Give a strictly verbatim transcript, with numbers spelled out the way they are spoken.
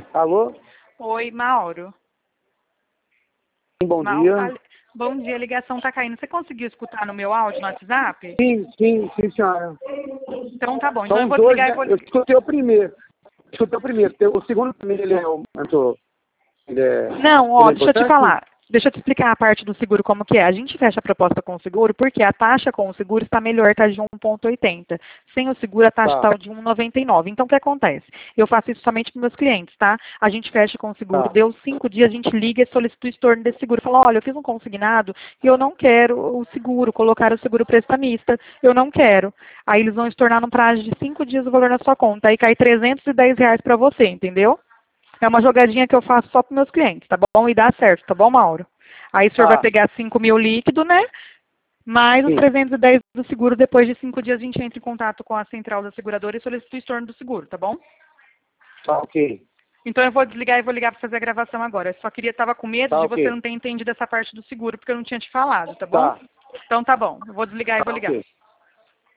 Alô? Oi, Mauro. Bom Mauro, dia. a- Bom dia, a ligação tá caindo. Você conseguiu escutar no meu áudio no WhatsApp? Sim, sim, sim, senhora. Então tá bom. Então São eu vou os dois, desligar e né? vou... Eu escutei o primeiro. Escutei o primeiro. O segundo também, ele é o... Ele é, Não, ele ó, é deixa eu te importante? falar. Deixa eu te explicar a parte do seguro como que é. A gente fecha a proposta com o seguro porque a taxa com o seguro está melhor, está de um vírgula oitenta. Sem o seguro, a taxa Tá, está de um vírgula noventa e nove. Então, o que acontece? Eu faço isso somente para meus clientes, tá? A gente fecha com o seguro, tá. deu cinco dias, a gente liga e solicita o estorno desse seguro. Fala, olha, eu fiz um consignado e eu não quero o seguro, colocar o seguro prestamista, eu não quero. Aí eles vão estornar no prazo de cinco dias o valor na sua conta. Aí cai trezentos e dez reais para você, entendeu? É uma jogadinha que eu faço só para meus clientes, tá bom? E dá certo, tá bom, Mauro? Aí o senhor vai Tá, pegar cinco mil líquido, né? Mais os sim. trezentos e dez do seguro. Depois de cinco dias a gente entra em contato com a central da seguradora e solicita o estorno do seguro, tá bom? Tá ok. Então eu vou desligar e vou ligar para fazer a gravação agora. Eu só queria, tava com medo Tá de você ok. não ter entendido essa parte do seguro, porque eu não tinha te falado, tá bom? Tá, Então tá bom. Eu vou desligar e vou tá ligar. ok.